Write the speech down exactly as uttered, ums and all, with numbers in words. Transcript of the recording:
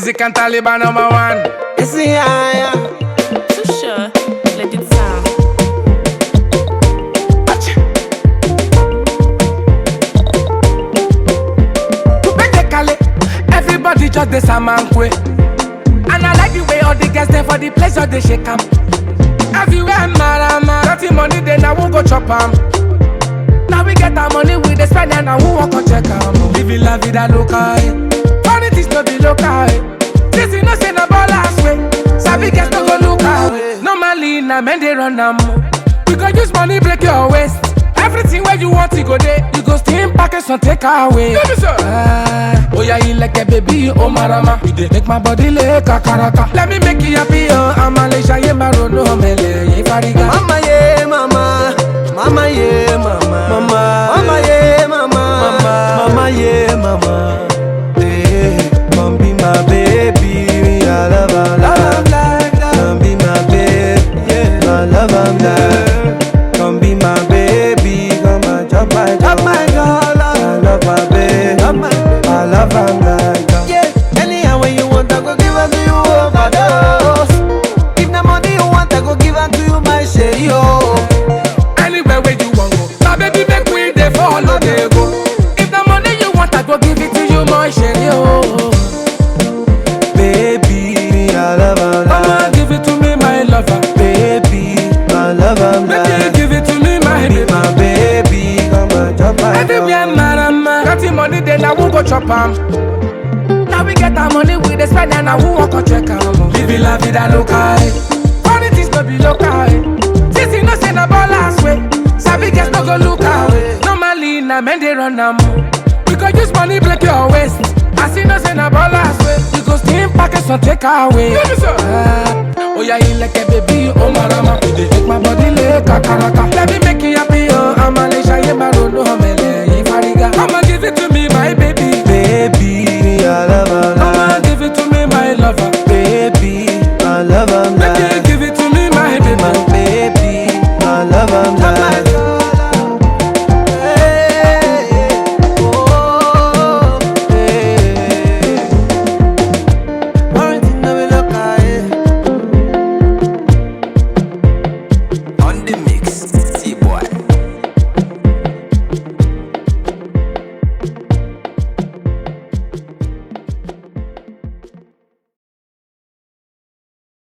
Music and Taliban number one. It's the higher. Too sure, let it sound. Everybody just this a man quick. And I like the way all the girls there for the place they shake 'em. Everywhere marama, dirty money then I won't go chop 'em. Now we get our money with the spend and I won't walk or check 'em. Living la vida loca, eh. Funny things no be local, eh. This is no say no ballers way. Sabi girls no go look away. Normally na men they run 'em. We go use money break your waist. Everything where you want to go there, you go steam package and take away. Ah, oh yeah, you like a baby, oh marama. You dey make my body like a karaka. Let me make you happy, oh I'm a leisure, yeah, my road, no mele, yeah, fariga. Mama, yeah, mama. Mama, yeah, mama. Mama, mama, yeah, mama. Mama, mama, yeah, mama. Hey, come be my baby. I love her, love her like that. Come be my baby, yeah. I love her like that. Come be my baby. Come and chop my chop my girl. I love my baby. I love her like that. Yeah, anyhow when you want, I go give her to you overdose. If the money you want, I go give her to you, my shady, oh. Anywhere where you want go, my baby make we dey follow dey go. If the money you want, I go give it to you, my shady, oh. Baby, I love her Mama, like give it to me, my lover. baby, I love her Baby, like give it to me, my be baby. my baby, come and chop my Everywhere marama, dirty money then I won't go chop 'em. Now we get our money with the spend and I won't walk or check 'em. Living la vida loca, eh. Funny things no be local, eh. This is no say no ballers way. Sabi girls no go look away. Normally na men they run 'em. We go use money break your waist. I see no say no ballers way. You go steam package and take away. Ah, oh yeah, you like a baby, oh marama. You dey make my body like a karaka. Let me make you happy.